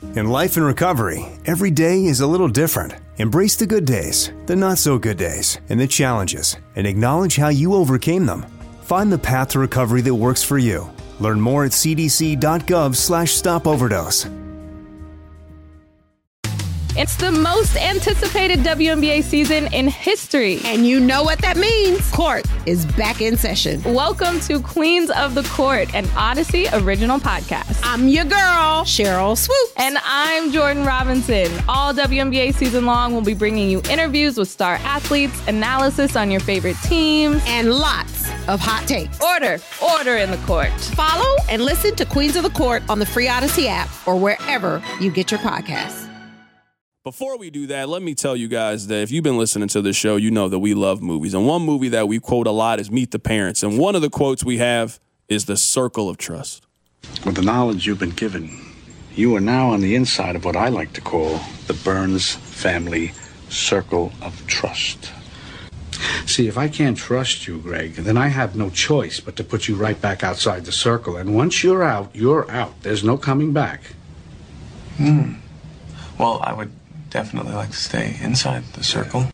In life and recovery, every day is a little different. Embrace the good days, the not so good days, and the challenges, and acknowledge how you overcame them. Find the path to recovery that works for you. Learn more at cdc.gov/stopoverdose. It's the most anticipated WNBA season in history. And you know what that means. Court is back in session. Welcome to Queens of the Court, an Odyssey original podcast. I'm your girl, Cheryl Swoop. And I'm Jordan Robinson. All WNBA season long, we'll be bringing you interviews with star athletes, analysis on your favorite teams, and lots of hot takes. Order in the court. Follow and listen to Queens of the Court on the free Odyssey app or wherever you get your podcasts. Before we do that, let me tell you guys that if you've been listening to this show, you know that we love movies. And one movie that we quote a lot is Meet the Parents. And one of the quotes we have is The Circle of Trust. With the knowledge you've been given, you are now on the inside of what I like to call the Burns family circle of trust. See, if I can't trust you, Greg, then I have no choice but to put you right back outside the circle. And once you're out, you're out. There's no coming back. Well, I would definitely like to stay inside the circle.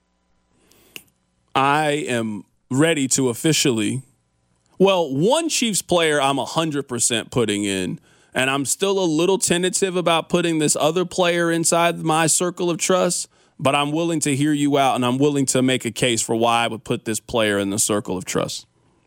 I am ready to officially, one Chiefs player I'm 100% putting in, and I'm still a little tentative about putting this other player inside my circle of trust, but I'm willing to hear you out, and I'm willing to make a case for why I would put this player in the circle of trust.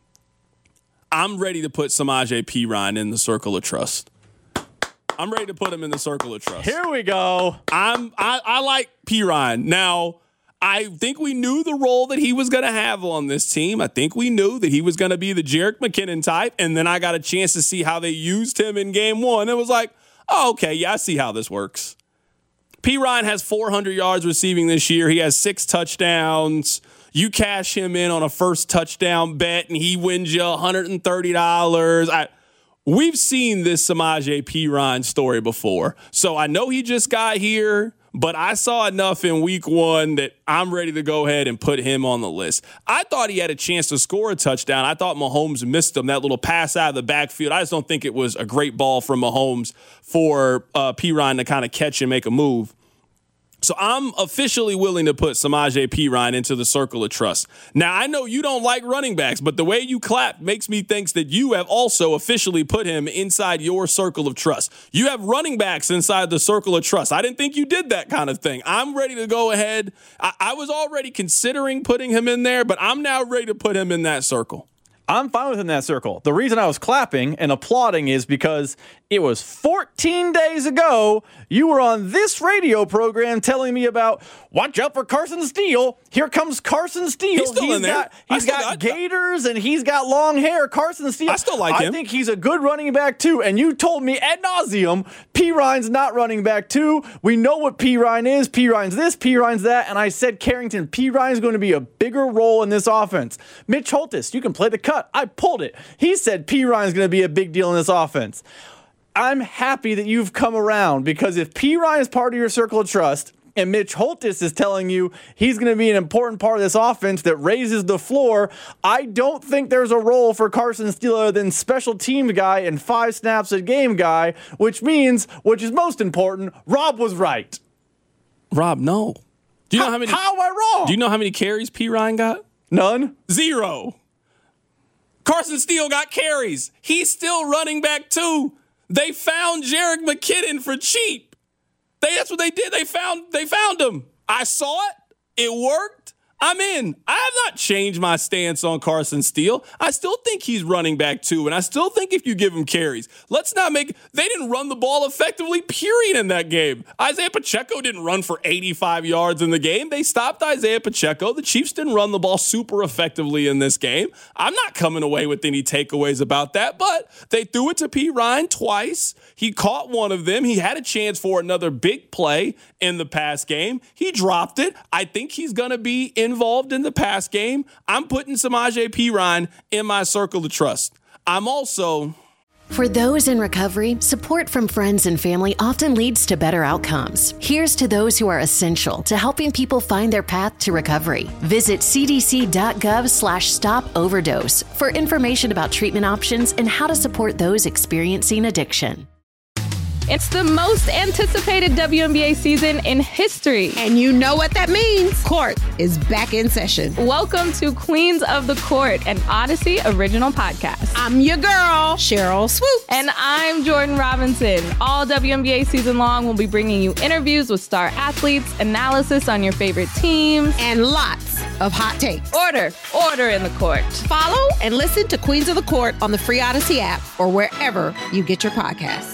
I'm ready to put Samaje Perine in the circle of trust. I'm ready to put him in the circle of trust. Here we go. I like Perine. Now, I think we knew the role that he was going to have on this team. I think we knew that he was going to be the Jerick McKinnon type. And then I got a chance to see how they used him in game one. It was like, oh, okay, yeah, I see how this works. Perine has 400 yards receiving this year. He has 6 touchdowns. You cash him in on a first touchdown bet, and he wins you $130. We've seen this Samaje Perine story before. So I know he just got here, but I saw enough in week one that I'm ready to go ahead and put him on the list. I thought he had a chance to score a touchdown. I thought Mahomes missed him, that little pass out of the backfield. I just don't think it was a great ball from Mahomes for Perine to kind of catch and make a move. So I'm officially willing to put Samaje Perine into the circle of trust. Now, I know you don't like running backs, but the way you clap makes me think that you have also officially put him inside your circle of trust. You have running backs inside the circle of trust. I didn't think you did that kind of thing. I'm ready to go ahead. I was already considering putting him in there, but I'm now ready to put him in that circle. I'm fine within that circle. The reason I was clapping and applauding is because it was 14 days ago you were on this radio program telling me about, watch out for Carson Steele. Here comes Carson Steele. He's still in there. He's got gaiters and he's got long hair. Carson Steele. I still like him. I think he's a good running back too. And you told me ad nauseum, Perine's not running back too. We know what Perine is. Perine's this, Perine's that. And I said, Carrington, Perine's going to be a bigger role in this offense. Mitch Holthus, you can play the cut. I pulled it. He said Perine's going to be a big deal in this offense. I'm happy that you've come around, because if Perine is part of your circle of trust and Mitch Holthus is telling you he's going to be an important part of this offense that raises the floor, I don't think there's a role for Carson Steele other than special team guy and 5 snaps a game guy, which means, which is most important, Rob was right. Rob, no. Do you know how many? How am I wrong? Do you know how many carries Perine got? None. 0. Carson Steele got carries. He's still running back too. They found Jerick McKinnon for cheap. That's what they did. They found him. I saw it. It worked. I'm in. I have not changed my stance on Carson Steele. I still think he's running back too, and I still think if you give him carries, they didn't run the ball effectively, period, in that game. Isaiah Pacheco didn't run for 85 yards in the game. They stopped Isaiah Pacheco. The Chiefs didn't run the ball super effectively in this game. I'm not coming away with any takeaways about that, but they threw it to Perine twice. He caught one of them. He had a chance for another big play in the pass game. He dropped it. I think he's going to be involved in the pass game. I'm putting Samaje Perine in my circle of trust. I'm also... For those in recovery, support from friends and family often leads to better outcomes. Here's to those who are essential to helping people find their path to recovery. Visit cdc.gov/stopoverdose for information about treatment options and how to support those experiencing addiction. It's the most anticipated WNBA season in history. And you know what that means. Court is back in session. Welcome to Queens of the Court, an Odyssey original podcast. I'm your girl, Cheryl Swoop. And I'm Jordan Robinson. All WNBA season long, we'll be bringing you interviews with star athletes, analysis on your favorite teams, and lots of hot takes. Order in the court. Follow and listen to Queens of the Court on the free Odyssey app or wherever you get your podcasts.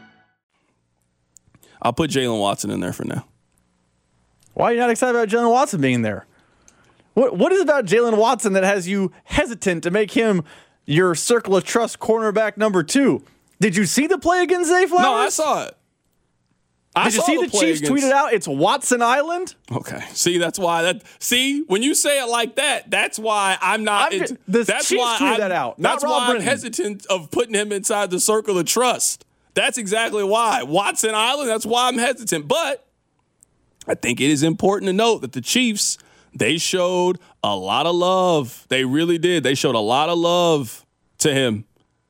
I'll put Jalen Watson in there for now. Why are you not excited about Jalen Watson being there? What is about Jalen Watson that has you hesitant to make him your circle of trust cornerback number 2? Did you see the play against Zay Flowers? No, I saw it. Did you see the Chiefs tweeted out, it's Watson Island? Okay. See, that's why when you say it like that, that's why I'm not. That's Chiefs why tweeted that out. That's why I'm hesitant of putting him inside the circle of trust. That's exactly why. Watson Island, that's why I'm hesitant. But I think it is important to note that the Chiefs, they showed a lot of love. They really did. They showed a lot of love to him.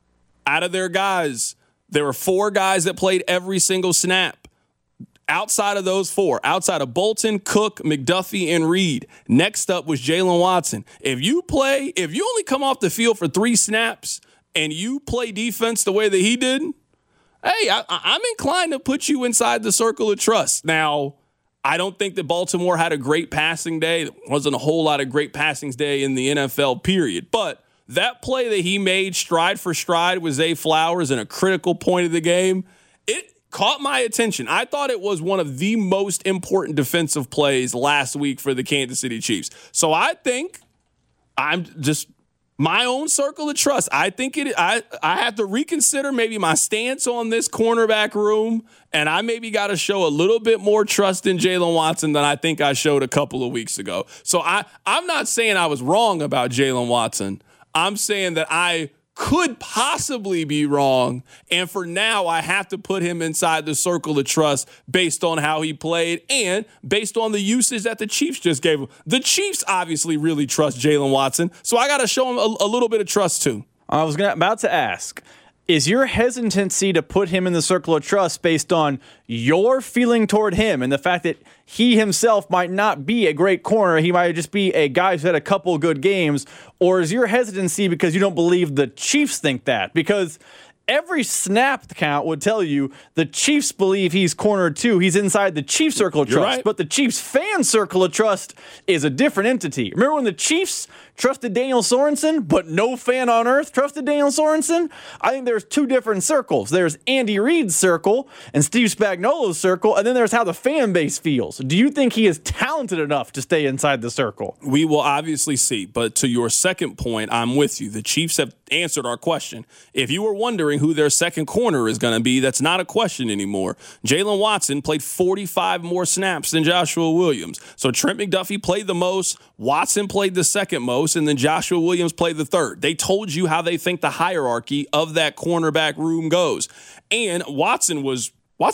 Out of their guys, there were 4 guys that played every single snap. Outside of those 4, outside of Bolton, Cook, McDuffie, and Reed, next up was Jalen Watson. If you only come off the field for 3 snaps and you play defense the way that he did, hey, I'm inclined to put you inside the circle of trust. Now, I don't think that Baltimore had a great passing day. There wasn't a whole lot of great passing day in the NFL, period. But that play that he made stride for stride with Zay Flowers in a critical point of the game, it caught my attention. I thought it was one of the most important defensive plays last week for the Kansas City Chiefs. So I think I'm just my own circle of trust. I think I have to reconsider maybe my stance on this cornerback room, and I maybe got to show a little bit more trust in Jalen Watson than I think I showed a couple of weeks ago. So I'm not saying I was wrong about Jalen Watson. I'm saying that I could possibly be wrong, and for now I have to put him inside the circle of trust based on how he played and based on the usage that the Chiefs just gave him. The Chiefs obviously really trust Jalen Watson, so I got to show him a little bit of trust too. I was about to ask, is your hesitancy to put him in the circle of trust based on your feeling toward him and the fact that he himself might not be a great corner, he might just be a guy who's had a couple of good games, or is your hesitancy because you don't believe the Chiefs think that? Because every snap count would tell you the Chiefs believe he's corner 2. He's inside the Chiefs circle of trust. Right. But the Chiefs fan circle of trust is a different entity. Remember when the Chiefs trusted Daniel Sorensen, but no fan on earth trusted Daniel Sorensen? I think there's 2 different circles. There's Andy Reid's circle and Steve Spagnuolo's circle, and then there's how the fan base feels. Do you think he is talented enough to stay inside the circle? We will obviously see, but to your second point, I'm with you. The Chiefs have answered our question. If you were wondering who their second corner is going to be, that's not a question anymore. Jalen Watson played 45 more snaps than Joshua Williams. So Trent McDuffie played the most, Watson played the second most, and then Joshua Williams played the third. They told you how they think the hierarchy of that cornerback room goes. And Watson was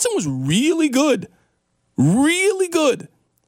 really good. Really good.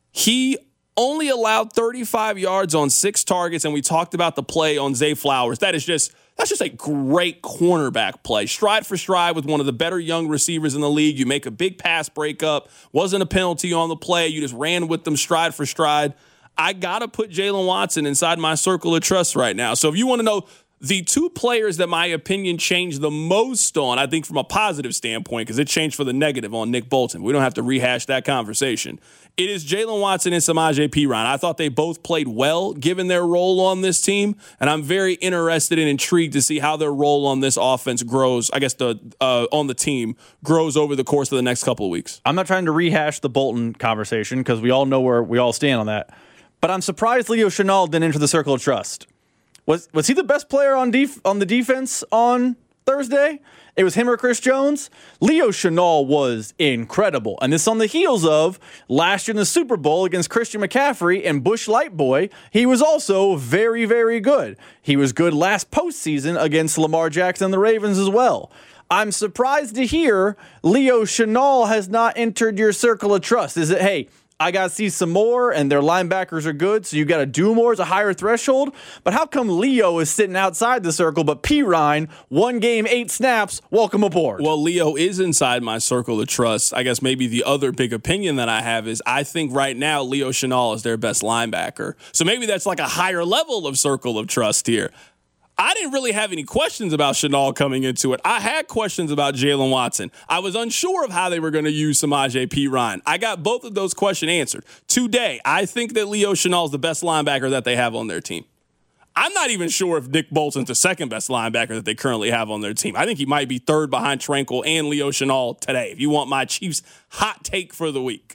He only allowed 35 yards on 6 targets, and we talked about the play on Zay Flowers. That's just a great cornerback play. Stride for stride with one of the better young receivers in the league. You make a big pass breakup. Wasn't a penalty on the play. You just ran with them stride for stride. I got to put Jalen Watson inside my circle of trust right now. So if you want to know the 2 players that my opinion changed the most on, I think from a positive standpoint, because it changed for the negative on Nick Bolton. We don't have to rehash that conversation. It is Jalen Watson and Samaje Perine. I thought they both played well given their role on this team, and I'm very interested and intrigued to see how their role on this offense grows, I guess on the team, grows over the course of the next couple of weeks. I'm not trying to rehash the Bolton conversation because we all know where we all stand on that. But I'm surprised Leo Chenal didn't enter the circle of trust. Was he the best player on the defense on Thursday? It was him or Chris Jones. Leo Chenal was incredible. And this on the heels of last year in the Super Bowl against Christian McCaffrey and Bush Lightboy. He was also very, very good. He was good last postseason against Lamar Jackson and the Ravens as well. I'm surprised to hear Leo Chenal has not entered your circle of trust. Is it, hey, I got to see some more, and their linebackers are good, so you got to do more. It's a higher threshold. But how come Leo is sitting outside the circle, but Perine, 1 game, 8 snaps, welcome aboard? Well, Leo is inside my circle of trust. I guess maybe the other big opinion that I have is I think right now Leo Chenal is their best linebacker. So maybe that's like a higher level of circle of trust here. I didn't really have any questions about Chenal coming into it. I had questions about Jalen Watson. I was unsure of how they were going to use Samaje Perine. I got both of those questions answered. Today, I think that Leo Chenal is the best linebacker that they have on their team. I'm not even sure if Nick Bolton's the second best linebacker that they currently have on their team. I think he might be third behind Tranquill and Leo Chenal today, if you want my Chiefs hot take for the week.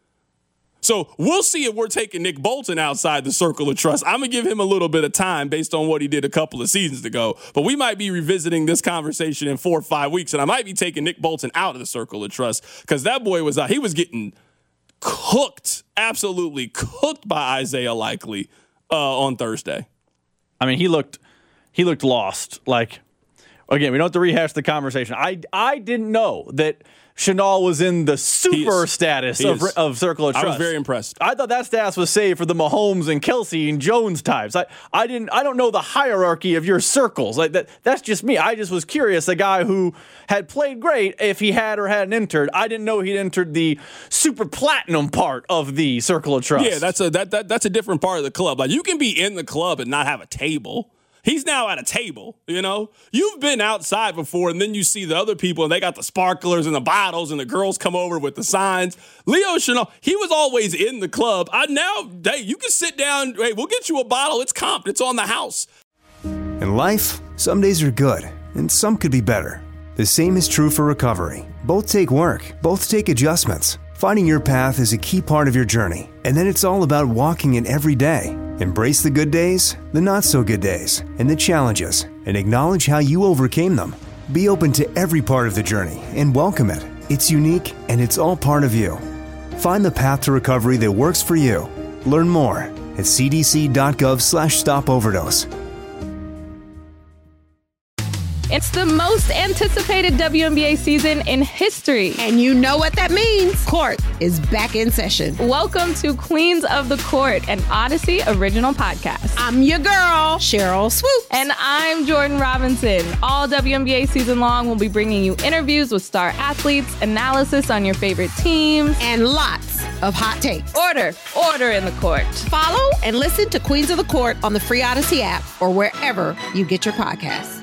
So we'll see if we're taking Nick Bolton outside the circle of trust. I'm going to give him a little bit of time based on what he did a couple of seasons ago. But we might be revisiting this conversation in 4 or 5 weeks, and I might be taking Nick Bolton out of the circle of trust because that boy was he was getting cooked, absolutely cooked by Isaiah Likely on Thursday. I mean, he looked lost. Like, again, we don't have to rehash the conversation. I didn't know that Chenal was in the super status of circle of trust. I was very impressed. I thought that status was saved for the Mahomes and Kelsey and Jones types. I don't know the hierarchy of your circles. Like that's just me. I just was curious. A guy who had played great, if he had or hadn't entered. I didn't know he'd entered the super platinum part of the circle of trust. Yeah, that's a different part of the club. Like you can be in the club and not have a table. He's now at a table, you know? You've been outside before, and then you see the other people, and they got the sparklers and the bottles, and the girls come over with the signs. Leo Chenal, he was always in the club. You can sit down. Hey, we'll get you a bottle. It's comped. It's on the house. In life, some days are good, and some could be better. The same is true for recovery. Both take work. Both take adjustments. Finding your path is a key part of your journey, and then it's all about walking it every day. Embrace the good days, the not-so-good days, and the challenges, and acknowledge how you overcame them. Be open to every part of the journey and welcome it. It's unique, and it's all part of you. Find the path to recovery that works for you. Learn more at cdc.gov/stopoverdose. It's the most anticipated WNBA season in history. And you know what that means. Court is back in session. Welcome to Queens of the Court, an Odyssey original podcast. I'm your girl, Cheryl Swoop. And I'm Jordan Robinson. All WNBA season long, we'll be bringing you interviews with star athletes, analysis on your favorite teams, and lots of hot takes. Order in the court. Follow and listen to Queens of the Court on the free Odyssey app or wherever you get your podcasts.